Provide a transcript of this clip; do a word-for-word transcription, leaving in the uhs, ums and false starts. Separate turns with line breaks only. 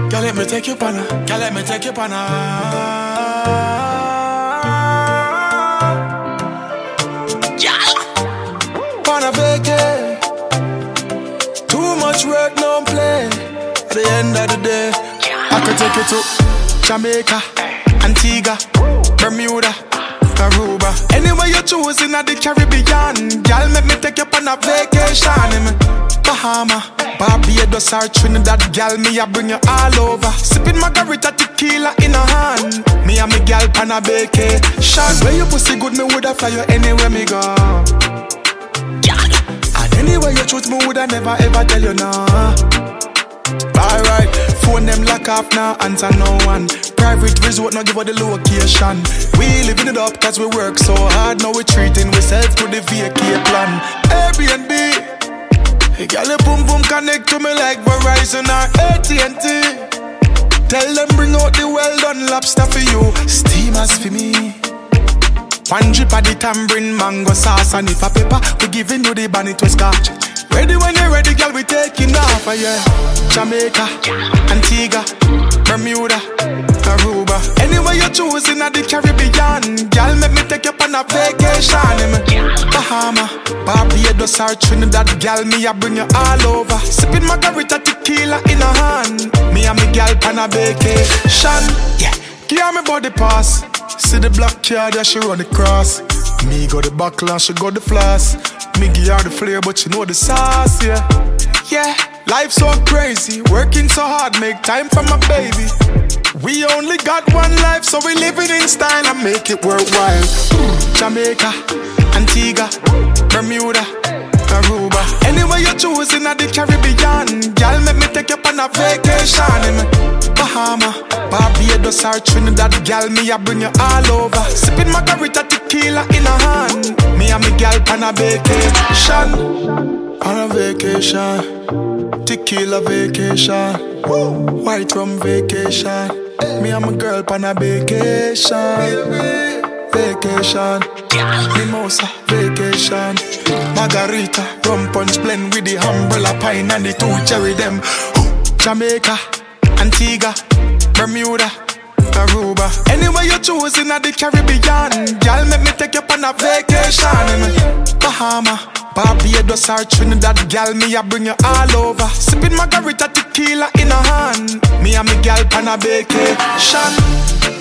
Girl, let me take you on a, girl, let me take you on a. Yeah. On a vacay. Too much work, no play. At the end of the day, I could take you to Jamaica, Antigua, Bermuda, Aruba. Anywhere you choose in the Caribbean, girl, make me take you on a vacation. Bahama, Barbados or Trinidad, girl, me I bring you all over. Sipping margarita tequila in a hand. Me and me girl on a vacation. Where you pussy good, me woulda fly you anywhere me go. And anywhere you choose, me woulda never ever tell you no. Alright, phone them lock off now, answer no one. Private resort, no give her the location. We living it up cause we work so hard. Now we treating ourselves to the vacay plan. Airbnb. Hey, girl, your boom boom connect to me like Verizon or A T and T. Tell them bring out the well done lobster for you, steamers for me. One drip of the tambourine mango sauce, and if a pepper, we giving you the bunny to scotch. Ready when you're ready, girl, we taking off, uh, yeah. Jamaica, Antigua, Bermuda, Aruba. Anywhere you choose in the Caribbean, girl, make me take you on a vacation. Bahama, Barbados or Trinidad, girl, me I bring you all over. Sipping margarita tequila in a hand. Me and me girl on a vacation. Yeah, give me body pass. See the black card, yeah, she run the cross. Me go the buckle and she go the floss. Me give her the flair, but you know the sauce, yeah. Yeah, life so crazy, working so hard, make time for my baby. We only got one life, so we living in style and make it worthwhile. Jamaica, Antigua, Bermuda, Aruba. Anywhere you choose in the Caribbean, girl, make me take you on a vacation. Bahama, Barbados or Trinidad, girl, me I bring you all over. Sipping margarita tequila in a hand. Me and me girl on a vacation. On a vacation. Tequila vacation. Woo. White rum vacation. Me and my girl on a vacation. Vacation. Mimosa vacation. Margarita, rum punch blend with the umbrella pine and the two cherry them. Jamaica, Antigua, Bermuda, Aruba. Anywhere you choose in the Caribbean, girl, make me take you on a vacation. Bahama, Barbados or Trinidad, girl, me I bring you all over. Sipping margarita tequila in a hand. Me and me girl on a vacation.